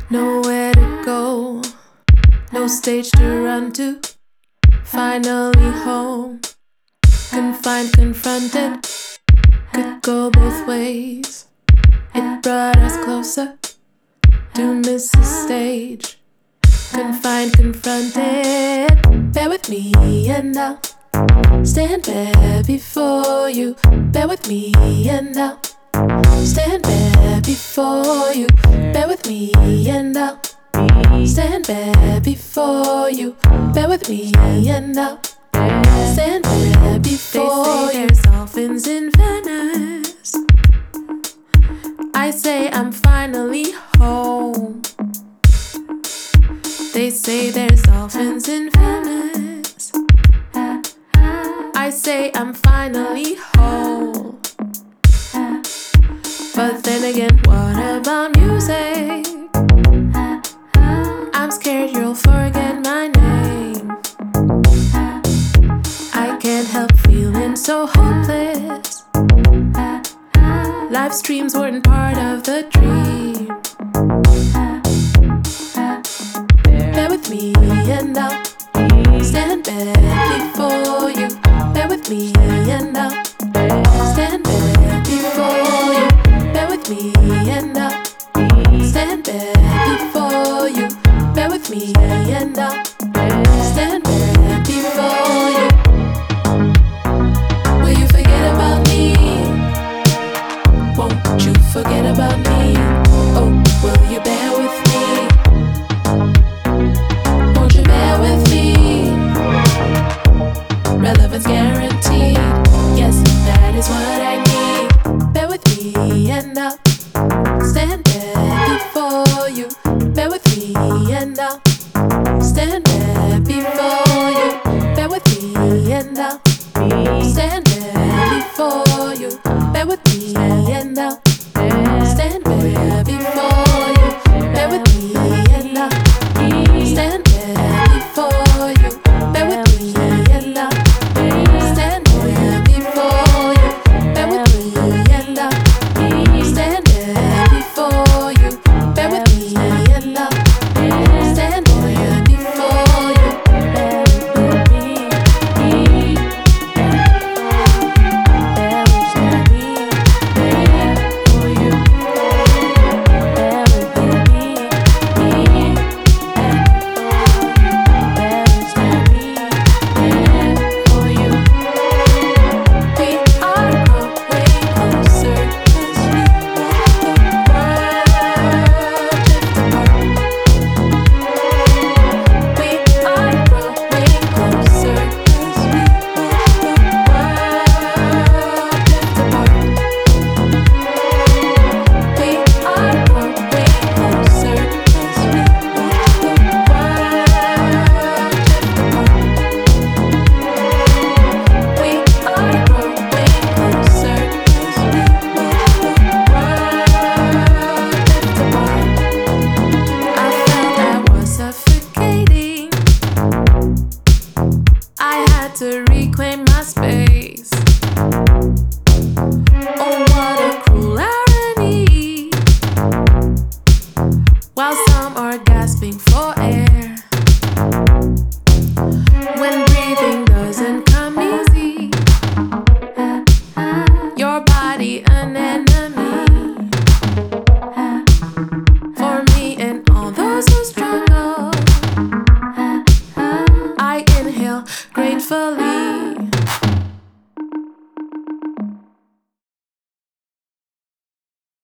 Nowhere to go, no stage to run to. Finally home, confined, confronted. Could go both ways. It brought us closer to miss the stage. Confined, confronted. Bear with me and I'll stand bare before you. Bear with me and I'll stand bare before you. Bear with me and I'll stand bare before you. Bear with me and I'll stand bare before you. There's dolphins in Venice. I say I'm finally home. They say there's dolphins in Venice. I say I'm finally whole. But then again, what about music? I'm scared you'll forget my name. I can't help feeling so hopeless. Live streams weren't part of the dream. Bear with me and I'll stand bare before you. Bear with me and I'll stand bare before you. Bear with me and I'll stand bare before you. Bear with me and I'll stand bare before you. Will you forget about me? Won't you forget about me? Oh, will you bear with me? Won't you bear with me? Relevance guaranteed. Yes, that is what I need. Bear with me and I'll stand there before you. Bear with me and I'll stand there before you. Bear with me and I'll stand there before you. Bear with me and I'll stand there before you. Bear with me and I'll stand there before you. Bear with me and I'll stand there before you. Bear with me and I'll stand there before you. Bear with me and I'll stand there before you. To reclaim my space. Oh, what a cruel irony. While some are gasping for air, when breathing doesn't come easy, your body an enemy. For me and all those who struggle, I inhale gratefully.